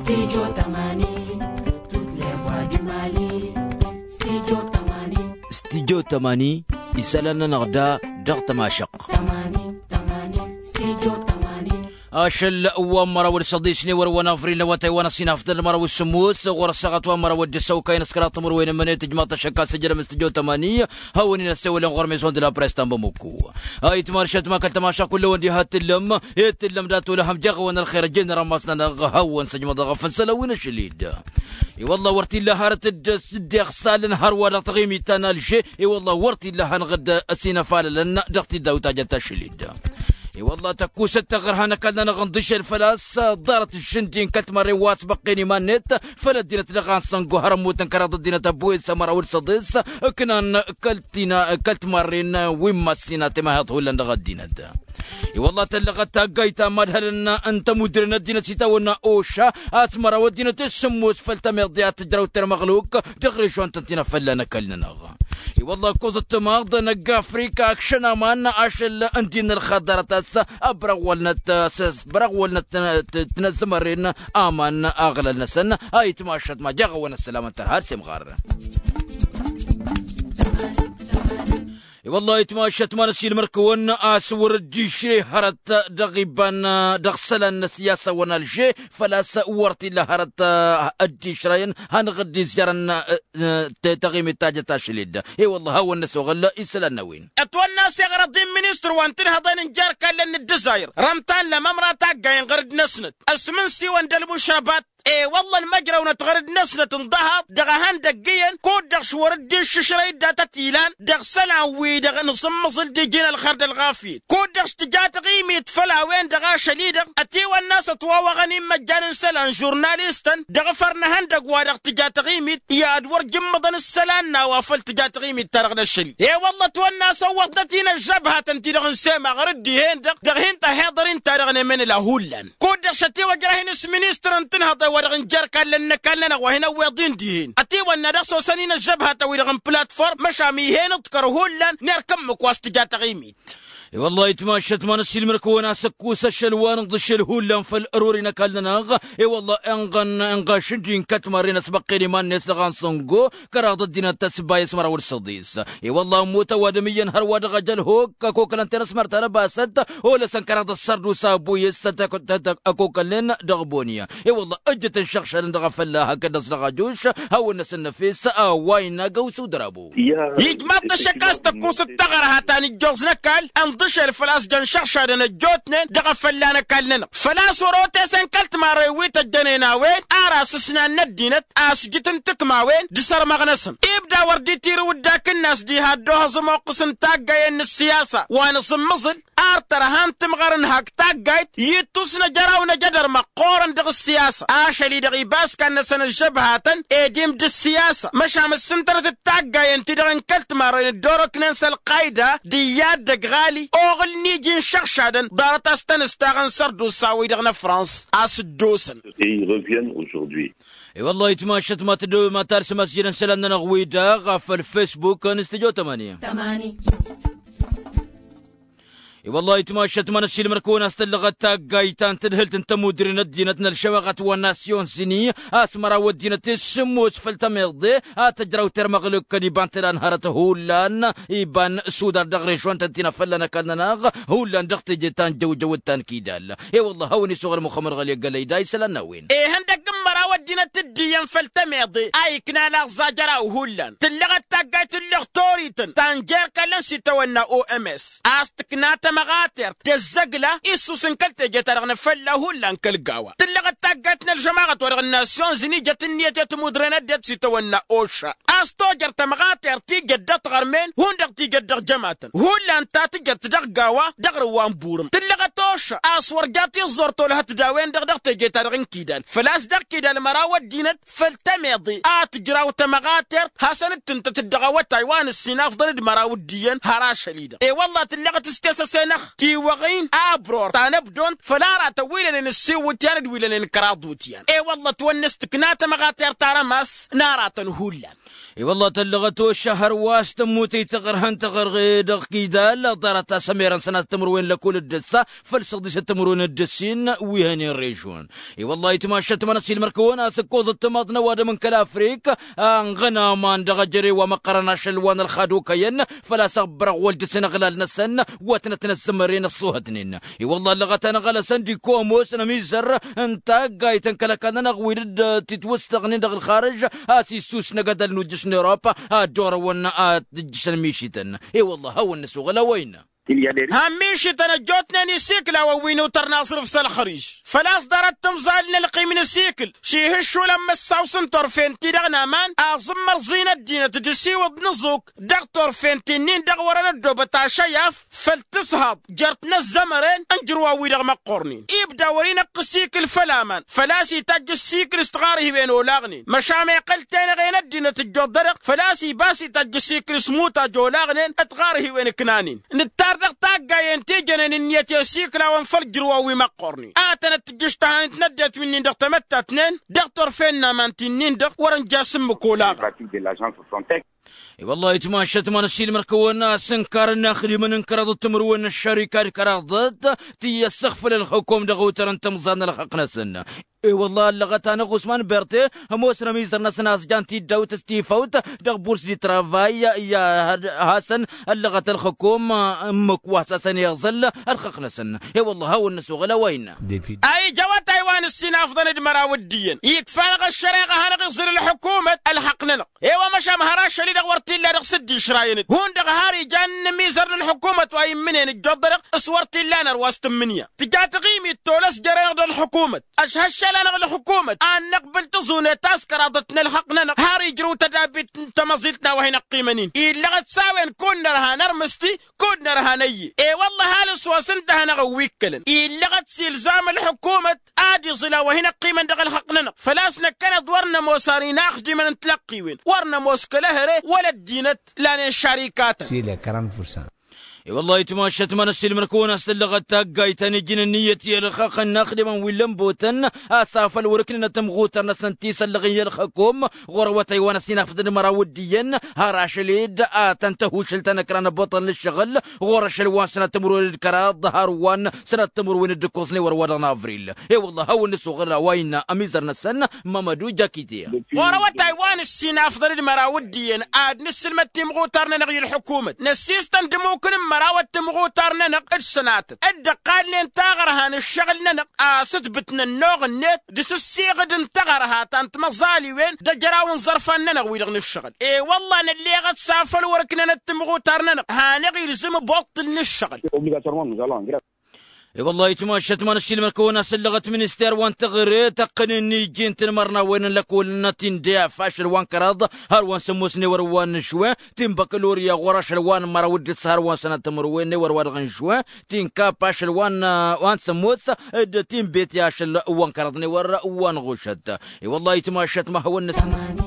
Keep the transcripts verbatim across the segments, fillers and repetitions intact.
Studio Tamani, toutes les voix du Mali. Studio Tamani, Studio Tamani, isalana nagda dar tamashaq. Tamani, Tamani, Studio Tamani. أشل ومرة والصديشني وروانا فرينا وتايوانا سينا أفضل مرة والسموس ورصقت ومرة ودسو كاين سكرات تمر وين من تجمع الشكا سجل مستجو تمانية هوني نسوي لهم غرمي سوند لا بريستان بموكو هاي تمارشت ما كنت ماشا كل وندي هات اللم هات اللم داتو لهم جغونا الخير جن رمسنا هون سجمة ضغف السلوين الشليد اي والله ورتي الله هارت الدي خسال نهار ولا تغيمي تنال شيء اي والله ورتي الله هنغد السينا فالنا دغتي داوتا جتا الشليد اي والله تكوس التغرهنا كنا نغندش الفلاس دارت الشندين كتمرين وات بقيني ما نت فلا دينا تلغان صنقو هرموت نكرا ضدنا تبوي سمرا والصديس كنا كلتنا كلتمرين ويما السينا تما هات ولا نغدينا دا اي والله تلغت تاقايتا مدهلنا انت مدرنا دينا سيتاونا اوشا اسمرا ودينا تسموس فلتمير ديات تجراو مغلوق تغريشو انت تينا فلانا كلنا نغا اي والله كوز التماغ نقا افريكا اكشنا مانا اشل اندين الخضرة ابرغ ولنت اساس برغ ولنت تنزمرين امان اغلى النسن هاي تماشت ما جغونا السلامة هارسي مغار والله يتماشت ما نسيل مركون اسور الجيشي هرت دغيبان دغسلن السياسه ونالجي فلا سورتي لهرت الجيشرين هنغدي زجرن تغيم التاج تاشليد اي والله هو الناس وغلا يسلنا وين اتولنا صغر الدين مينستر وانتن هضين نجار كان لن الدزاير رمتان لما مراتك قاين غرد نسند اسمنسي واندلبو شربات ايه والله المجرى ونتغرد نسلة انضهب دغهان دقيا كود دغ شور الديش شريد داتا تيلان دغ سلاوي دغ نصمصل دي جينا الخرد الغافيد كود دغ اشتجات غيمي تفلا وين دغا شليدغ اتيوا الناس تواوا غنيم مجان سلان جورناليستن دغ فرنهان دغ وادغ تجات غيمي يا ادور جمضن السلان نوافل تجات غيمي ترغنا الشليد ايه والله تولنا سوقتنا الجبهة تنتي دغ نسامع غردي هين دغ دغ هين تهضرين ترغنا من الهولان كود دغ شتي وجرهين اسمينيستر انتنهض ورغن جركا لنا كلنا وهنا ويضين دين اتيوا ان دسو سنين الجبهه تويرغن بلاتفورم مشامي هنا تكرهولن نركمك واستجات غيميت والله يتماشت ما نسيل مركونا سكوس الشلوان نضش الهولان فالارورينا كلنا اي والله انغن انغا شنجين كتمارين سبقيني ما الناس لغان صنقو كرا ضدنا التسباي اسمر والصديس اي والله متوادميا هرواد غجل هوك كوكل انت نسمر تلباسد ولا سنكرا السرد وسابو يستك اكوكلن دغبونيا اي والله اجت الشخص دغفلها هكذا صغاجوش هو الناس النفيس اوينا قوس ودرابو يجمع الشكاس تكوس التغر هاتاني جوز نكال انضشر فلاس جن شخشادنا جوتنين دغفلانا كالنا فلاس وروتي سنكلت ما رويت الجنينا وين اراس سنان ندينت اسجتن تكما وين دسر مغنسن ابدا وردي تير وداك الناس دي هادوها زموقسن تاقاين السياسة وانا صمزل ارتر هان تمغرن هاك تاقايت يتوسنا جراونا جدر مقورن دغ السياسة اشالي دغي باس كان سنة جبهاتن ايديم دي السياسة مشام السنترة التاقاين تدغن كلت مارين الدورك ننسى القايدة ديات دغالي اوغل نيجين شخشادن دارت استنستاغن سردو ساوي دغنا فرانس اسدوسن ils reviennent aujourd'hui. اي والله يتماشت ما تدو ما ترسم مسجدا سلنا نغويدا غف الفيسبوك نستجو تمانية Tamani, اي والله يتماشت ما نسيل مركونا استلغت تاقايتان تدهلت انت مدرين الدينتنا الشواغت والناسيون سيني اسمرا ودينة السموس فلتميضي اتجراو ترمغلوك كديبان تلان هارت هولان ايبان سودار دغريشوان تنتينا فلنا كالناغ هولان دغتي جيتان جو جو التانكيدال اي والله هوني صغر مخمر غالي قال داي سلنا وين ايه هندك مرا ودينا تديان فلتميضي اي كنا لاغزا جراو هولان تلغت تاقايت اللغتوريتن تانجير كالن سيتوانا او ام اس استكنا مغاتر تزقله إسو سنكلت جترغن فلا هولان كالقاوة تلغت تاقاتنا الجماعة ورغ الناسيون زني جت النية تمودرنا ديت سيتوانا اوشا استوجر تمغاتر تيجد غرمين هوندق تيجد جماعة هولان تاتجت دغقاوة دغر وانبورم تلغت اوشا اسور جاتي زورتو لها تداوين دغ دغ تيجترغن كيدال فلاس دغ كيدال مراوة دينت فلتميضي اتجراو تمغاتر حسنت تنت تدغاوة تايوان السيناف ضرد مراوة ديان هراش ليدا اي والله تلغت استيسا نخ كي وغين ابرور تانبدون فلا تويلن ان السيو تيان ويلن ان كرادوتيان اي والله تونس تكنات مغاتير تارماس نارات هولان اي والله تلغتو الشهر واس تموتي تغرهن تغرغي دغ كيدال دارتا سميرا سنة تمروين لكل الدسة فلسغدش تمرون الدسين ويهني الريشون اي والله يتماشت منسي المركونا سكوز التماطنا وادا من كلا افريك انغنا مان دغ جري ومقرنا شلوان الخادو كين فلا صبر ولد سنة غلال نسن واتنتن السمرين الصوهتنين اي والله لغتنا غلسن دي كوموس نميزر انت قايتن كلا كان نغويد تتوستغني دغ الخارج اسي سوس نقدر نوجس نوروبا الدور ونا تجسن ميشيتن اي والله هو النسوغ لا وين هميشي تنجوتنا نسيكل ووينو ترناصر في الخريج فلا اصدرت تمزال نلقي من السيكل شيهشو لما الساوسن طرفين تدغنا مان اعظم مرزينة الدينة تجسي وبنزوك دغ طرفين تنين دغ ورنا الدوبة تاع شياف فلتصهب جرتنا الزمرين انجروا ويدغ مقورنين يبدا ورينا قسيكل فلامان فلاسي تاج السيكل استغاره بينو لاغنين مشامي قلتين غينا الدينة تجودرق فلاسي باسي تاج السيكل سموتا جو لاغنين اتغاره وين كنانين نتار دغتاق ينتجن النية يسيكلا وانفرجر ووي مقورني اتنا تجشتها نتندت مني دغ تمتا اثنين دغتور فينا ما انتنين دغ ورن جاسم كولاغ اي والله يتماشى تمان السيل مركونا سنكار الناخلي من انكرض التمرون الشركة كراضت تي السخفل الحكوم دغوتر انت مزان الحقنا سنة اي والله لغتانا غسمان بيرتي هموس رميزرنا سناس جانتي دوت ستيفوت دغ بورس دي ترافاي يا هاسن اللغة الحكوم مكواسا سن يغزل الحقنا سنة اي والله هو النسوغ لا وين اي جوات ايوان السين افضل دمراوديا يكفالغ الشريقة هنغزر الحكومة الحقنا ايوا مشا مهراش اللي دغورتي لا دغ سدي شراينت هون دغ هاري جان ميزر الحكومة واي منين الجدرق اسورتي لانا رواست منيا تجا تقيمي التولس جرين الحكومة اشهش لنا الحكومة ان نقبل تزون تاسكر ضدنا الحقنا هاري جرو تدابي تمازلتنا وهنا قيمنين الا تساوين كنا رها نرمستي كنا رها ني اي والله هالس وسنتها نغويكلن الا تسلزام الحكومة ادي صلا وهنا قيمن دغ الحقنا فلاسنا كان دورنا موساري ناخدي من نتلقي وين ورنا موسكلهري ولا الدينت لان الشركات سيلا كران فرسان اي والله يتماشى تمان السيل مركون استلغت تاقاي تنجين النية يلخاق الناخدي من ويلم بوتن اساف الوركن تمغوتر نسنتي سلغي يلخاكم غروة ايوان السينا فدن مراوديين هاراشليد اتنتهو شلتنا كران بطل للشغل غورش الوان سنة تمرون الكراد ظهر وان سنة تمرون الدكوصني وروانا افريل اي والله هو النسو غلا وين اميزر نسن مامدو جاكيتي غروة ايوان السينا فدن المراوديين اد نسلمة تمغوترنا نغي الحكومة نسيستن دموكن مراوت تمغوتارنا نق السنات الدقال لين تاغرها الشغل نق اسد بتنا النوغ النت دس السيغد انتغرها تانت مزالي وين دجراون ظرفنا نغ ويلغن الشغل اي والله انا اللي غد سافل وركنا نتمغوتارنا نق هانغي لزم بوطل الشغل اي والله يتماشى تمان السيل مركونا سلغت منستير وان تغري تقنني جين تنمرنا وين لكولنا تنديع فاشل وان كراض هار وان سموسني وروان شوي تنبكلوريا غراش الوان مراود السهر وان سنة تمروين وروان غنشوي تنكا باشل وان وان سموس تين بيت ياشل وان كراضني ور وان غشت اي والله يتماشى ما هو النس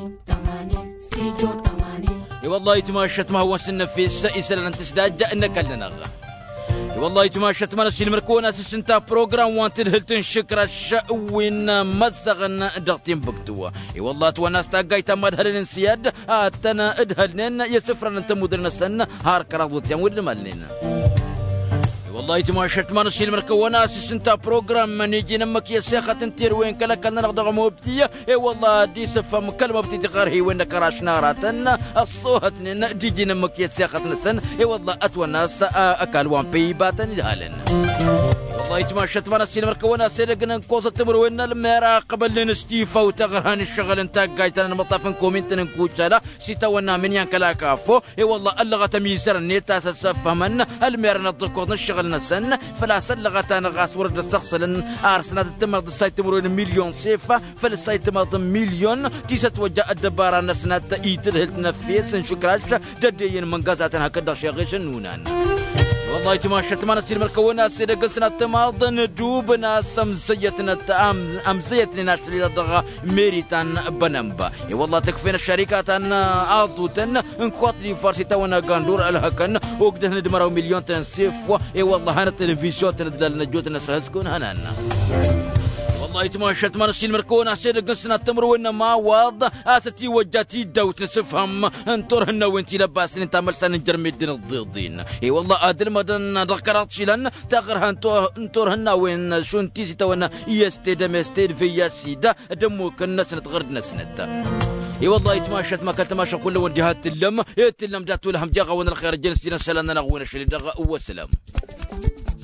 اي والله يتماشى ما هو النفيس يسال انت سداج انك لنا والله يتماشى تمنى السيل مركونا سنتا بروجرام وانتن هلتن شكرا وين مزغن دغتين بكتوا اي والله توناس تاقاي تمد هلن انسياد اتنا ادهلنين يسفرن انت مدرنا السنة هار كراضوت يمود مالنين والله يتماشى تمنى السيل مركونا سنتا بروجرام نيجي نمك يا سيخة تنتير وين كلا كنا نغدغ موبتية اي والله دي سفم كلمة بتيجي غير وين كراش ناراتن الصوهتن ديجي نمك يا سيخة نسن اي والله اتوناس اكل وان بي باتن هالن والله يتماشى تمنى السيل مركونا سيرقنا نقوص التمروين الميرا قبل نستيفا وتغرهان الشغل انتا قايتنا نمطافن كومنتن نكوشالا سيتاونا من ينكلا كافو اي والله اللغة تميزر نيتا سسفهمن الميرا نضركوضن الشغل نسن فلا سلغتان غاس ورد السخصلن ارسنات التمرد السايت تمرون مليون سيفا فالسايت تمرد مليون تيسا توجه الدبارة نسنات ايتر هلت نفيس شكراش ددين من غازاتنا هكذا شيغيش نونان والله يتماشى تمان السيل مركونا سيدق سنة تماضن دوبنا سمسيتنا أم أمسيتنا ناشري لدغا ميريتان بنمبا والله تكفينا الشركات أن عضوتن انقاطري فارسي تونا غاندور الهكن وقده ندمرو مليون تنسيف والله هانا التلفزيون تندلل نجوتنا سهسكون هنانا والله يتماشت ما نسيل مركونا سيد قصنا التمر وإن ما واض أستي وجاتي دوت نسفهم انتورهن وانتي لباسين انت عمل نجرم الدين الضيضين اي والله ادل مدن ذكرات شيلن تاخرها انتو انتورهن وين شو انتي سيتونا يستيد مستيد في سيدا دمو كنس نتغرد نسند اي والله يتماشت ما كنت ماشى كل ونديهات اللم يتلم داتو لهم جاغا ون الخير جنس دينا سلامنا نغونا شلي دغا والسلام.